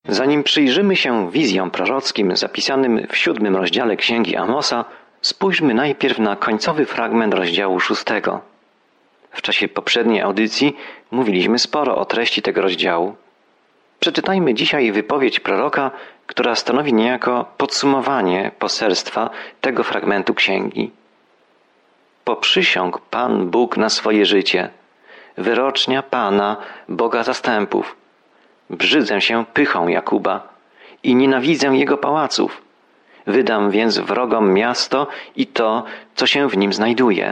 Zanim przyjrzymy się wizjom prorockim zapisanym w 7 rozdziale Księgi Amosa, spójrzmy najpierw na końcowy fragment rozdziału 6. W czasie poprzedniej audycji mówiliśmy sporo o treści tego rozdziału. Przeczytajmy dzisiaj wypowiedź proroka, która stanowi niejako podsumowanie poselstwa tego fragmentu księgi. Poprzysiągł Pan Bóg na swoje życie, wyrocznia Pana, Boga zastępów. Brzydzę się pychą Jakuba i nienawidzę jego pałaców. Wydam więc wrogom miasto i to, co się w nim znajduje.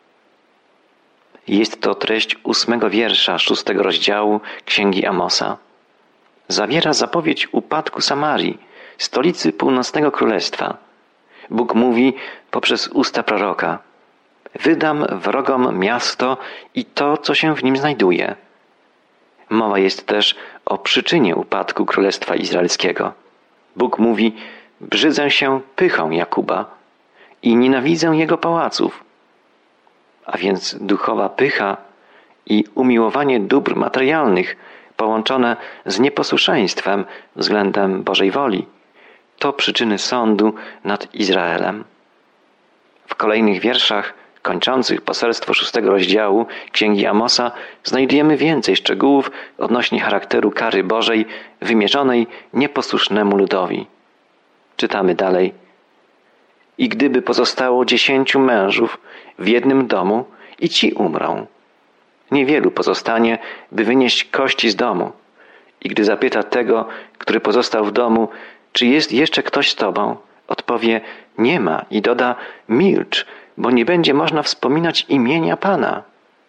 Jest to treść 8 wiersza 6 rozdziału Księgi Amosa. Zawiera zapowiedź upadku Samarii, stolicy północnego królestwa. Bóg mówi poprzez usta proroka: wydam wrogom miasto i to, co się w nim znajduje. Mowa jest też o przyczynie upadku Królestwa Izraelskiego. Bóg mówi: brzydzę się pychą Jakuba i nienawidzę jego pałaców. A więc duchowa pycha i umiłowanie dóbr materialnych połączone z nieposłuszeństwem względem Bożej woli to przyczyny sądu nad Izraelem. W kolejnych wierszach kończących poselstwo 6 rozdziału Księgi Amosa znajdujemy więcej szczegółów odnośnie charakteru kary Bożej wymierzonej nieposłusznemu ludowi. Czytamy dalej. I gdyby pozostało 10 mężów w jednym domu i ci umrą, niewielu pozostanie, by wynieść kości z domu. I gdy zapyta tego, który pozostał w domu, czy jest jeszcze ktoś z tobą, odpowie: nie ma, i doda: milcz, bo nie będzie można wspominać imienia Pana.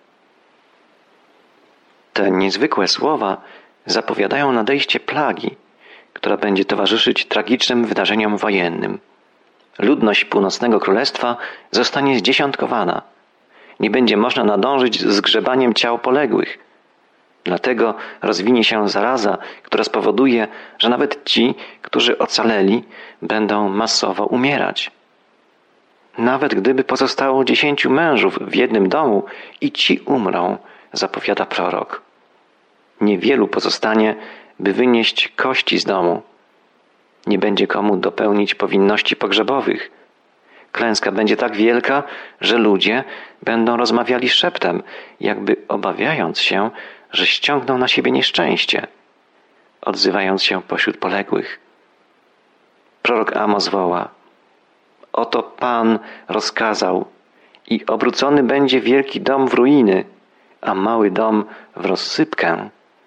Te niezwykłe słowa zapowiadają nadejście plagi, która będzie towarzyszyć tragicznym wydarzeniom wojennym. Ludność północnego królestwa zostanie zdziesiątkowana. Nie będzie można nadążyć z grzebaniem ciał poległych. Dlatego rozwinie się zaraza, która spowoduje, że nawet ci, którzy ocaleli, będą masowo umierać. Nawet gdyby pozostało 10 mężów w jednym domu i ci umrą, zapowiada prorok. Niewielu pozostanie, by wynieść kości z domu. Nie będzie komu dopełnić powinności pogrzebowych. Klęska będzie tak wielka, że ludzie będą rozmawiali szeptem, jakby obawiając się, że ściągną na siebie nieszczęście, odzywając się pośród poległych. Prorok Amos woła: oto Pan rozkazał i obrócony będzie wielki dom w ruiny, a mały dom w rozsypkę.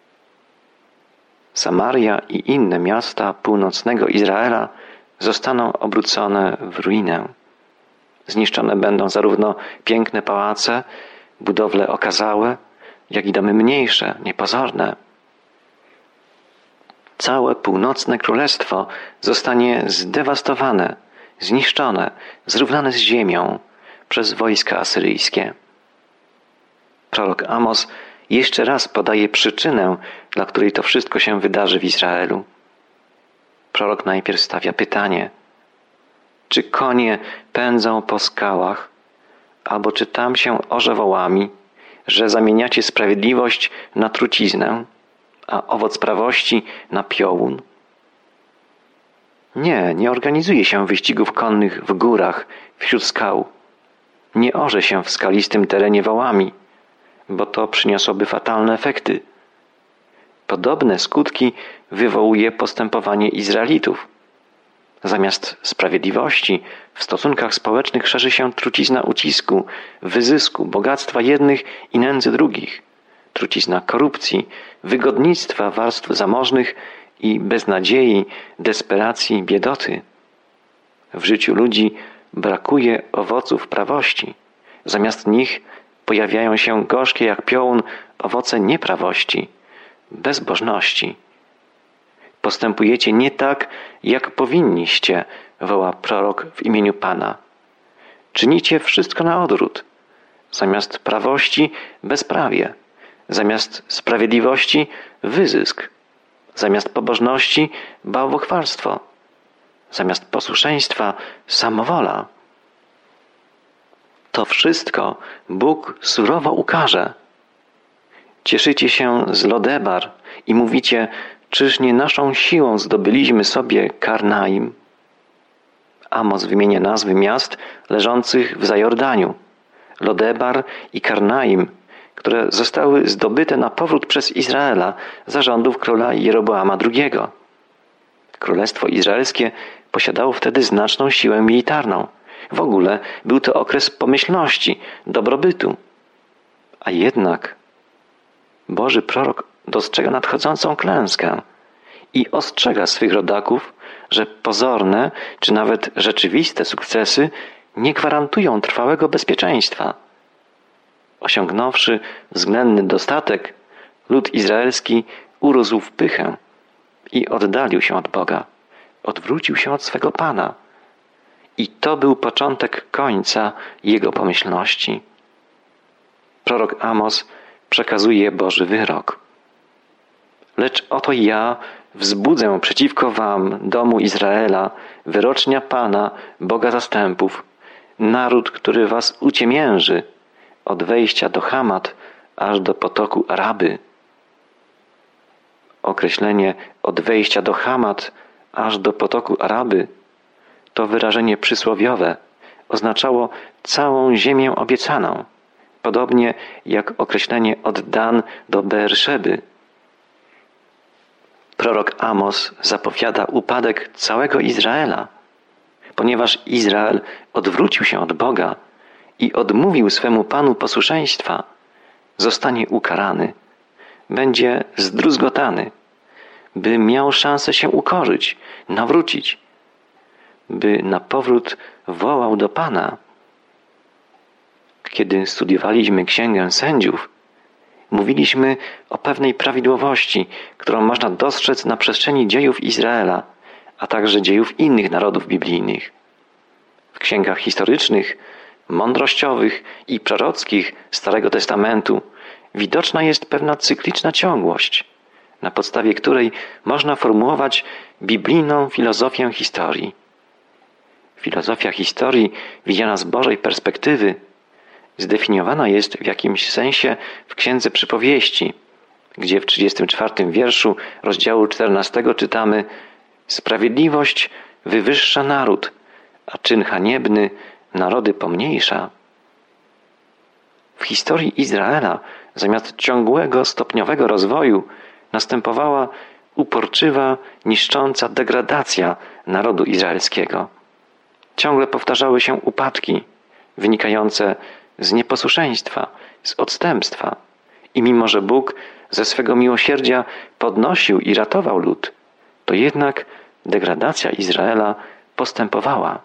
Samaria i inne miasta północnego Izraela zostaną obrócone w ruinę. Zniszczone będą zarówno piękne pałace, budowle okazałe, jak i domy mniejsze, niepozorne. Całe północne królestwo zostanie zdewastowane, zniszczone, zrównane z ziemią przez wojska asyryjskie. Prorok Amos jeszcze raz podaje przyczynę, dla której to wszystko się wydarzy w Izraelu. Prorok najpierw stawia pytanie: czy konie pędzą po skałach, albo czy tam się orze wołami, że zamieniacie sprawiedliwość na truciznę, a owoc prawości na piołun? Nie organizuje się wyścigów konnych w górach, wśród skał. Nie orze się w skalistym terenie wołami, bo to przyniosłoby fatalne efekty. Podobne skutki wywołuje postępowanie Izraelitów. Zamiast sprawiedliwości w stosunkach społecznych szerzy się trucizna ucisku, wyzysku, bogactwa jednych i nędzy drugich, trucizna korupcji, wygodnictwa warstw zamożnych i beznadziei, desperacji, biedoty. W życiu ludzi brakuje owoców prawości. Zamiast nich pojawiają się gorzkie jak piołun owoce nieprawości, bezbożności. Postępujecie nie tak, jak powinniście, woła prorok w imieniu Pana. Czynicie wszystko na odwrót. Zamiast prawości bezprawie, zamiast sprawiedliwości wyzysk, zamiast pobożności bałwochwalstwo, zamiast posłuszeństwa samowola. To wszystko Bóg surowo ukarze. Cieszycie się z Lodebar i mówicie: Czyż nie naszą siłą zdobyliśmy sobie Karnaim? Amos wymienia nazwy miast leżących w Zajordaniu, Lodebar i Karnaim, które zostały zdobyte na powrót przez Izraela za rządów króla Jeroboama II. Królestwo Izraelskie posiadało wtedy znaczną siłę militarną. W ogóle był to okres pomyślności, dobrobytu. A jednak Boży prorok dostrzega nadchodzącą klęskę i ostrzega swych rodaków, że pozorne czy nawet rzeczywiste sukcesy nie gwarantują trwałego bezpieczeństwa. Osiągnąwszy względny dostatek, lud izraelski urósł w pychę i oddalił się od Boga, odwrócił się od swego Pana. I to był początek końca jego pomyślności. Prorok Amos przekazuje Boży wyrok. Lecz oto ja wzbudzę przeciwko wam, domu Izraela, wyrocznia Pana, Boga zastępów, naród, który was uciemięży, od wejścia do Hamat aż do potoku Araby. Określenie od wejścia do Hamat aż do potoku Araby to wyrażenie przysłowiowe, oznaczało całą ziemię obiecaną, podobnie jak określenie od Dan do Beerszeby. Prorok Amos zapowiada upadek całego Izraela, ponieważ Izrael odwrócił się od Boga i odmówił swemu Panu posłuszeństwa, zostanie ukarany, będzie zdruzgotany, by miał szansę się ukorzyć, nawrócić, by na powrót wołał do Pana. Kiedy studiowaliśmy Księgę Sędziów, mówiliśmy o pewnej prawidłowości, którą można dostrzec na przestrzeni dziejów Izraela, a także dziejów innych narodów biblijnych. W księgach historycznych, mądrościowych i prorockich Starego Testamentu widoczna jest pewna cykliczna ciągłość, na podstawie której można formułować biblijną filozofię historii. Filozofia historii, widziana z Bożej perspektywy, zdefiniowana jest w jakimś sensie w Księdze Przypowieści, gdzie w 34 wierszu rozdziału 14 czytamy: sprawiedliwość wywyższa naród, a czyn haniebny narody pomniejsza. W historii Izraela zamiast ciągłego, stopniowego rozwoju następowała uporczywa, niszcząca degradacja narodu izraelskiego. Ciągle powtarzały się upadki wynikające z nieposłuszeństwa, z odstępstwa. I mimo, że Bóg ze swego miłosierdzia podnosił i ratował lud, to jednak degradacja Izraela postępowała.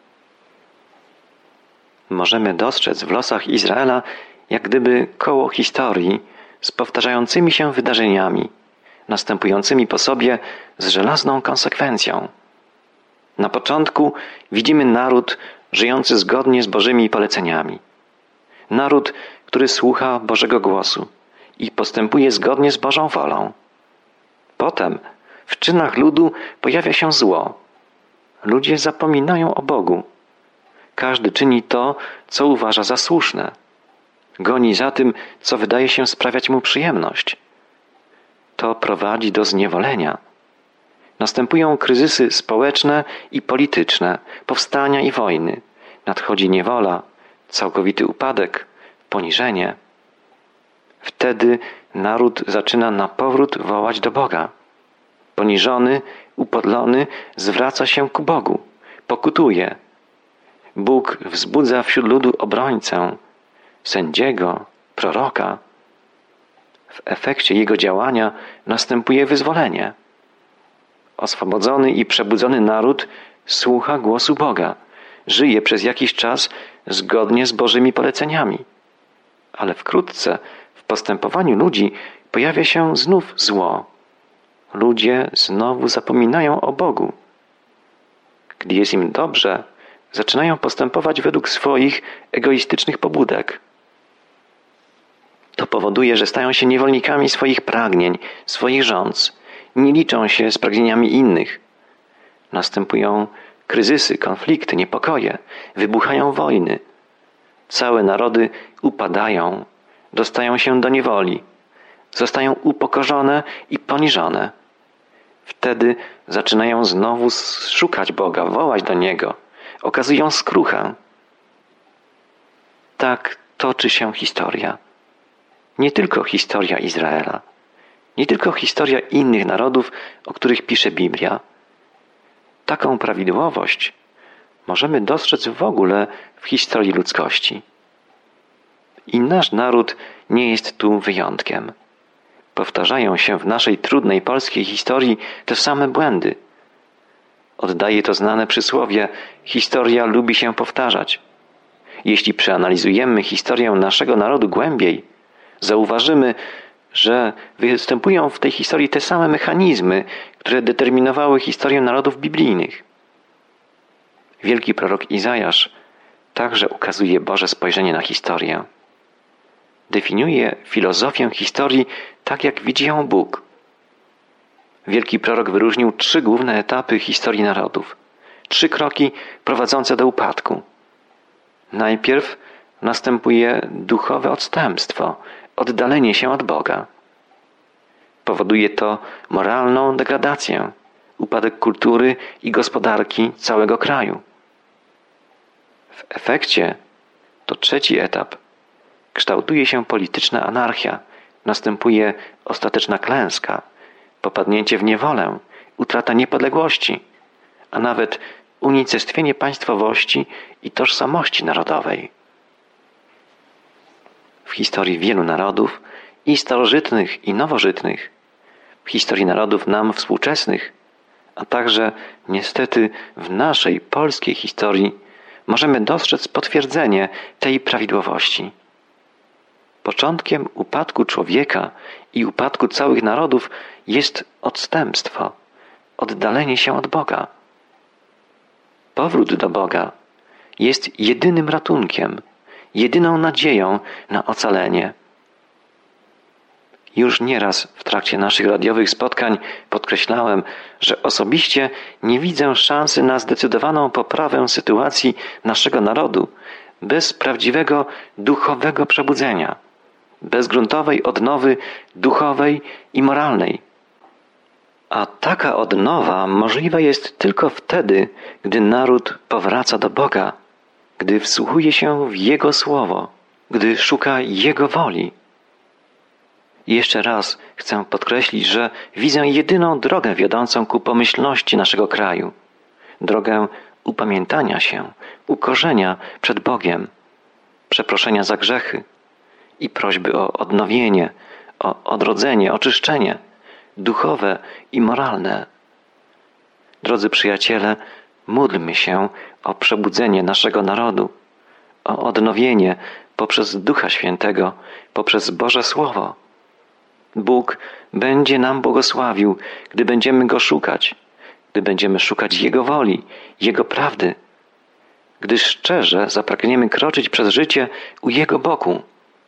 Możemy dostrzec w losach Izraela jak gdyby koło historii z powtarzającymi się wydarzeniami, następującymi po sobie z żelazną konsekwencją. Na początku widzimy naród żyjący zgodnie z Bożymi poleceniami. Naród, który słucha Bożego głosu i postępuje zgodnie z Bożą wolą. Potem w czynach ludu pojawia się zło. Ludzie zapominają o Bogu. Każdy czyni to, co uważa za słuszne. Goni za tym, co wydaje się sprawiać mu przyjemność. To prowadzi do zniewolenia. Następują kryzysy społeczne i polityczne, powstania i wojny. Nadchodzi niewola, całkowity upadek, poniżenie. Wtedy naród zaczyna na powrót wołać do Boga. Poniżony, upodlony zwraca się ku Bogu, pokutuje. Bóg wzbudza wśród ludu obrońcę, sędziego, proroka. W efekcie jego działania następuje wyzwolenie. Oswobodzony i przebudzony naród słucha głosu Boga, żyje przez jakiś czas zgodnie z Bożymi poleceniami. Ale wkrótce w postępowaniu ludzi pojawia się znów zło. Ludzie znowu zapominają o Bogu. Gdy jest im dobrze, zaczynają postępować według swoich egoistycznych pobudek. To powoduje, że stają się niewolnikami swoich pragnień, swoich rządz. Nie liczą się z pragnieniami innych. Następują kryzysy, konflikty, niepokoje, wybuchają wojny. Całe narody upadają, dostają się do niewoli, zostają upokorzone i poniżone. Wtedy zaczynają znowu szukać Boga, wołać do Niego, okazują skruchę. Tak toczy się historia. Nie tylko historia Izraela, nie tylko historia innych narodów, o których pisze Biblia. Taką prawidłowość możemy dostrzec w ogóle w historii ludzkości. I nasz naród nie jest tu wyjątkiem. Powtarzają się w naszej trudnej polskiej historii te same błędy. Oddaje to znane przysłowie: historia lubi się powtarzać. Jeśli przeanalizujemy historię naszego narodu głębiej, zauważymy, że występują w tej historii te same mechanizmy, które determinowały historię narodów biblijnych. Wielki prorok Izajasz także ukazuje Boże spojrzenie na historię. Definiuje filozofię historii tak, jak widzi ją Bóg. Wielki prorok wyróżnił 3 główne etapy historii narodów. 3 kroki prowadzące do upadku. Najpierw następuje duchowe odstępstwo, oddalenie się od Boga. Powoduje to moralną degradację, upadek kultury i gospodarki całego kraju. W efekcie to 3. etap. Kształtuje się polityczna anarchia, następuje ostateczna klęska, popadnięcie w niewolę, utrata niepodległości, a nawet unicestwienie państwowości i tożsamości narodowej. W historii wielu narodów, i starożytnych, i nowożytnych, w historii narodów nam współczesnych, a także niestety w naszej polskiej historii możemy dostrzec potwierdzenie tej prawidłowości. Początkiem upadku człowieka i upadku całych narodów jest odstępstwo, oddalenie się od Boga. Powrót do Boga jest jedynym ratunkiem, jedyną nadzieją na ocalenie. Już nieraz w trakcie naszych radiowych spotkań podkreślałem, że osobiście nie widzę szansy na zdecydowaną poprawę sytuacji naszego narodu bez prawdziwego duchowego przebudzenia, bez gruntowej odnowy duchowej i moralnej. A taka odnowa możliwa jest tylko wtedy, gdy naród powraca do Boga, gdy wsłuchuje się w Jego Słowo, gdy szuka Jego woli. I jeszcze raz chcę podkreślić, że widzę jedyną drogę wiodącą ku pomyślności naszego kraju. Drogę upamiętania się, ukorzenia przed Bogiem, przeproszenia za grzechy i prośby o odnowienie, o odrodzenie, oczyszczenie duchowe i moralne. Drodzy przyjaciele, módlmy się o przebudzenie naszego narodu, o odnowienie poprzez Ducha Świętego, poprzez Boże Słowo. Bóg będzie nam błogosławił, gdy będziemy Go szukać, gdy będziemy szukać Jego woli, Jego prawdy, gdy szczerze zapragniemy kroczyć przez życie u Jego boku.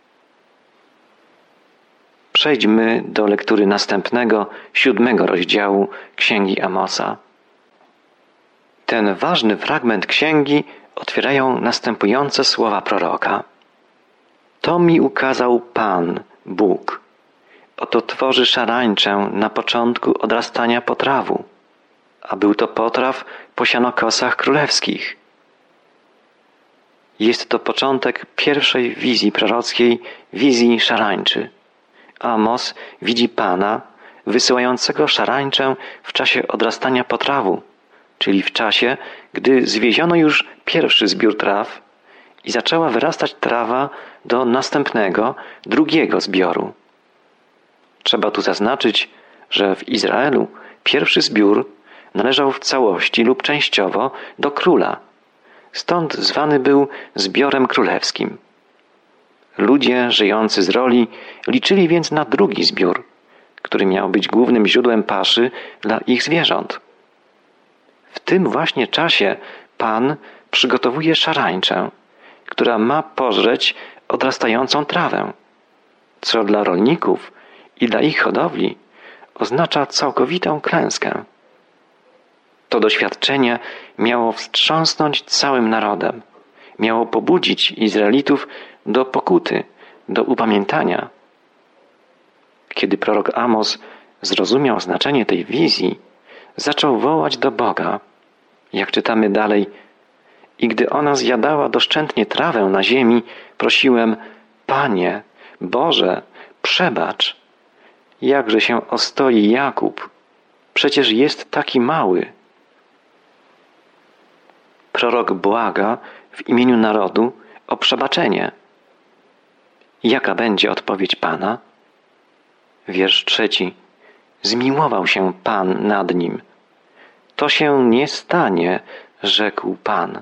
Przejdźmy do lektury następnego, 7 rozdziału Księgi Amosa. Ten ważny fragment księgi otwierają następujące słowa proroka. To mi ukazał Pan, Bóg. Oto tworzy szarańczę na początku odrastania potrawu, a był to potraw po sianokosach królewskich. Jest to początek pierwszej wizji prorockiej, wizji szarańczy. Amos widzi Pana wysyłającego szarańczę w czasie odrastania potrawu, czyli w czasie, gdy zwieziono już pierwszy zbiór traw i zaczęła wyrastać trawa do następnego, drugiego zbioru. Trzeba tu zaznaczyć, że w Izraelu pierwszy zbiór należał w całości lub częściowo do króla. Stąd zwany był zbiorem królewskim. Ludzie żyjący z roli liczyli więc na drugi zbiór, który miał być głównym źródłem paszy dla ich zwierząt. W tym właśnie czasie Pan przygotowuje szarańczę, która ma pożreć odrastającą trawę, co dla rolników i dla ich hodowli oznacza całkowitą klęskę. To doświadczenie miało wstrząsnąć całym narodem, miało pobudzić Izraelitów do pokuty, do upamiętania. Kiedy prorok Amos zrozumiał znaczenie tej wizji, zaczął wołać do Boga. Jak czytamy dalej, i gdy ona zjadała doszczętnie trawę na ziemi, prosiłem, Panie, Boże, przebacz, jakże się ostoi Jakub, przecież jest taki mały. Prorok błaga w imieniu narodu o przebaczenie. Jaka będzie odpowiedź Pana? Wiersz 3. Zmiłował się Pan nad nim. To się nie stanie, rzekł Pan.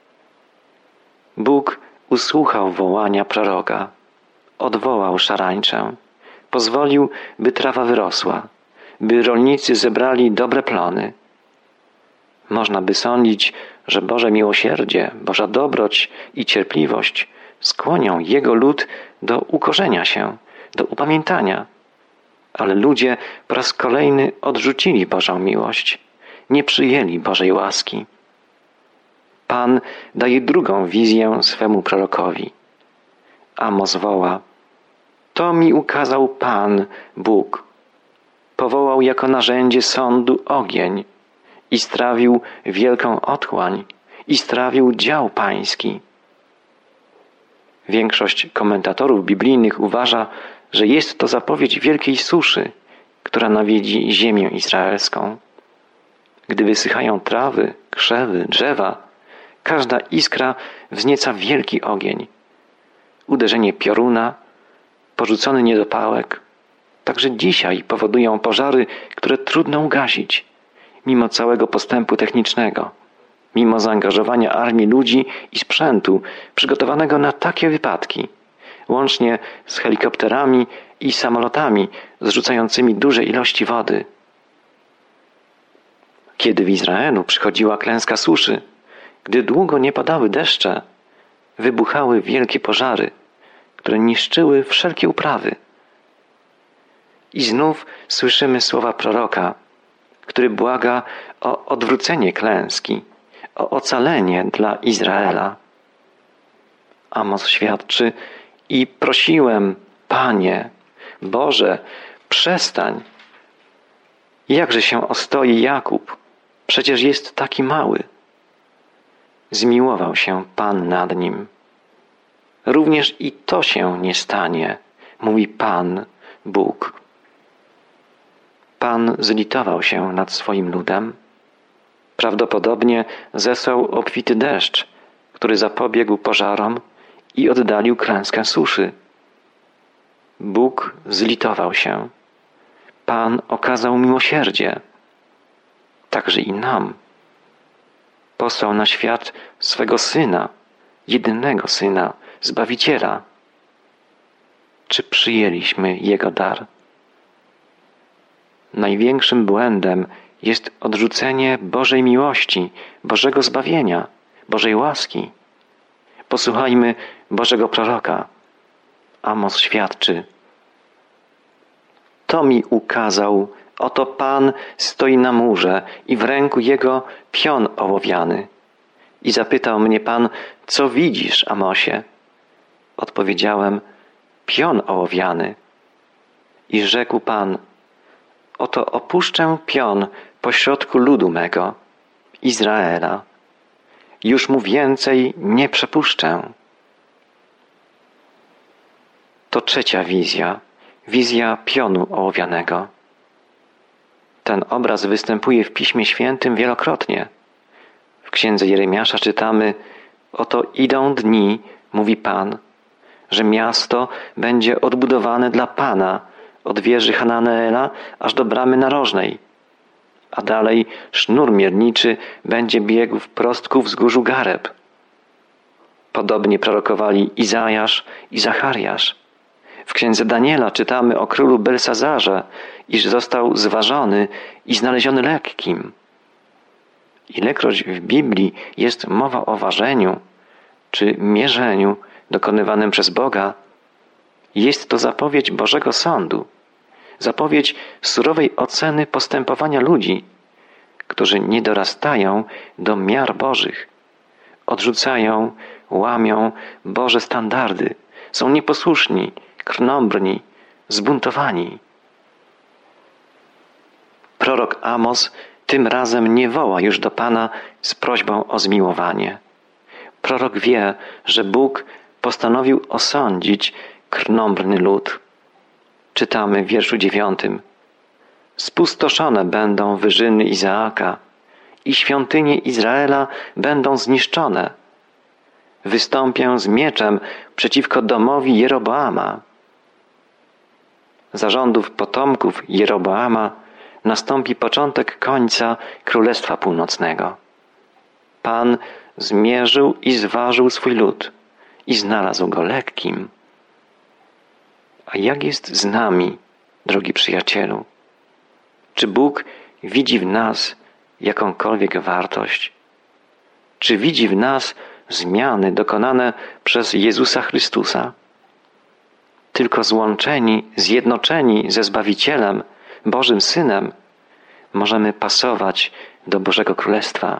Bóg usłuchał wołania proroka, odwołał szarańczę, pozwolił, by trawa wyrosła, by rolnicy zebrali dobre plony. Można by sądzić, że Boże miłosierdzie, Boża dobroć i cierpliwość skłonią Jego lud do ukorzenia się, do upamiętania. Ale ludzie po raz kolejny odrzucili Bożą miłość, nie przyjęli Bożej łaski. Pan daje drugą wizję swemu prorokowi. Amos woła, to mi ukazał Pan, Bóg. Powołał jako narzędzie sądu ogień i strawił wielką otchłań i strawił dział pański. Większość komentatorów biblijnych uważa, że jest to zapowiedź wielkiej suszy, która nawiedzi ziemię izraelską. Gdy wysychają trawy, krzewy, drzewa, każda iskra wznieca wielki ogień. Uderzenie pioruna, porzucony niedopałek, także dzisiaj powodują pożary, które trudno ugasić, mimo całego postępu technicznego, mimo zaangażowania armii ludzi i sprzętu przygotowanego na takie wypadki, łącznie z helikopterami i samolotami zrzucającymi duże ilości wody. Kiedy w Izraelu przychodziła klęska suszy, gdy długo nie padały deszcze, wybuchały wielkie pożary, które niszczyły wszelkie uprawy. I znów słyszymy słowa proroka, który błaga o odwrócenie klęski, o ocalenie dla Izraela. Amos świadczy, i prosiłem, Panie, Boże, przestań. Jakże się ostoi Jakub, przecież jest taki mały. Zmiłował się Pan nad nim. Również i to się nie stanie, mówi Pan, Bóg. Pan zlitował się nad swoim ludem. Prawdopodobnie zesłał obfity deszcz, który zapobiegł pożarom i oddalił klęskę suszy. Bóg zlitował się. Pan okazał miłosierdzie. Także i nam. Posłał na świat swego Syna, jedynego Syna, Zbawiciela. Czy przyjęliśmy Jego dar? Największym błędem jest odrzucenie Bożej miłości, Bożego zbawienia, Bożej łaski. Posłuchajmy Bożego proroka. Amos świadczy. To mi ukazał, oto Pan stoi na murze i w ręku Jego pion ołowiany. I zapytał mnie Pan, co widzisz, Amosie? Odpowiedziałem, pion ołowiany. I rzekł Pan, oto opuszczę pion pośrodku ludu mego, Izraela. Już mu więcej nie przepuszczę. To trzecia wizja, wizja pionu ołowianego. Ten obraz występuje w Piśmie Świętym wielokrotnie. W księdze Jeremiasza czytamy, oto idą dni, mówi Pan, że miasto będzie odbudowane dla Pana, od wieży Hananeela aż do bramy narożnej. A dalej sznur mierniczy będzie biegł wprost ku wzgórzu Gareb. Podobnie prorokowali Izajasz i Zachariasz. W księdze Daniela czytamy o królu Belsazarze, iż został zważony i znaleziony lekkim. Ilekroć w Biblii jest mowa o ważeniu czy mierzeniu dokonywanym przez Boga, jest to zapowiedź Bożego Sądu, zapowiedź surowej oceny postępowania ludzi, którzy nie dorastają do miar Bożych, odrzucają, łamią Boże standardy, są nieposłuszni, krnąbrni, zbuntowani. Prorok Amos Tym razem nie woła już do Pana z prośbą o zmiłowanie. Prorok wie, że Bóg postanowił osądzić krnąbrny lud. Czytamy w wierszu 9. Spustoszone będą wyżyny Izaaka i świątynie Izraela będą zniszczone. Wystąpię z mieczem przeciwko domowi Jeroboama. Za rządów potomków Jeroboama nastąpi początek końca Królestwa Północnego. Pan zmierzył i zważył swój lud i znalazł go lekkim. A jak jest z nami, drogi przyjacielu? Czy Bóg widzi w nas jakąkolwiek wartość? Czy widzi w nas zmiany dokonane przez Jezusa Chrystusa? Tylko złączeni, zjednoczeni ze Zbawicielem, Bożym Synem, możemy pasować do Bożego Królestwa.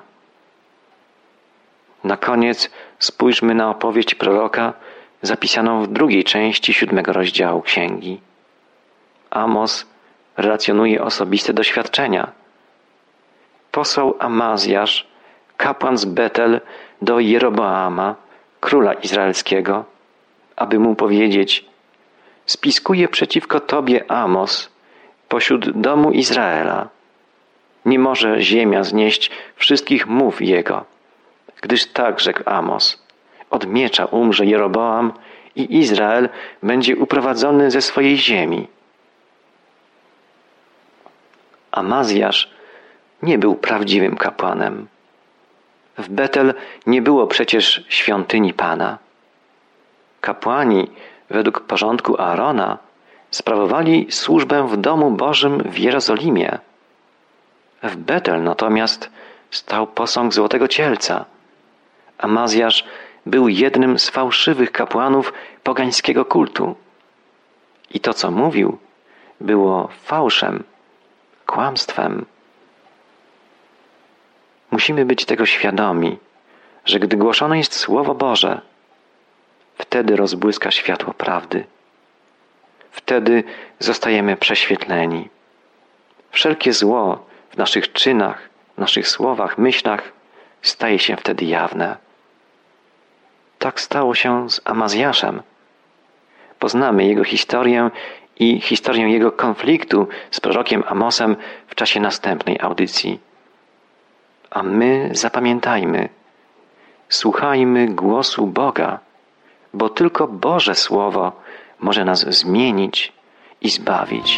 Na koniec spójrzmy na opowieść proroka zapisaną w drugiej części 7 rozdziału Księgi. Amos relacjonuje osobiste doświadczenia. Posłał Amazjasz, kapłan z Betel, do Jeroboama, króla izraelskiego, aby mu powiedzieć: spiskuje przeciwko tobie Amos pośród domu Izraela. Nie może ziemia znieść wszystkich mów jego, gdyż tak rzekł Amos: od miecza umrze Jeroboam i Izrael będzie uprowadzony ze swojej ziemi. Amazjasz nie był prawdziwym kapłanem. W Betel nie było przecież świątyni Pana. Kapłani, według porządku Aarona, sprawowali służbę w domu Bożym w Jerozolimie. W Betel natomiast stał posąg Złotego Cielca. Amazjasz był jednym z fałszywych kapłanów pogańskiego kultu. I to, co mówił, było fałszem, kłamstwem. Musimy być tego świadomi, że gdy głoszone jest Słowo Boże, wtedy rozbłyska światło prawdy. Wtedy zostajemy prześwietleni. Wszelkie zło w naszych czynach, naszych słowach, myślach staje się wtedy jawne. Tak stało się z Amazjaszem. Poznamy jego historię i historię jego konfliktu z prorokiem Amosem w czasie następnej audycji. A my zapamiętajmy, słuchajmy głosu Boga, bo tylko Boże Słowo może nas zmienić i zbawić.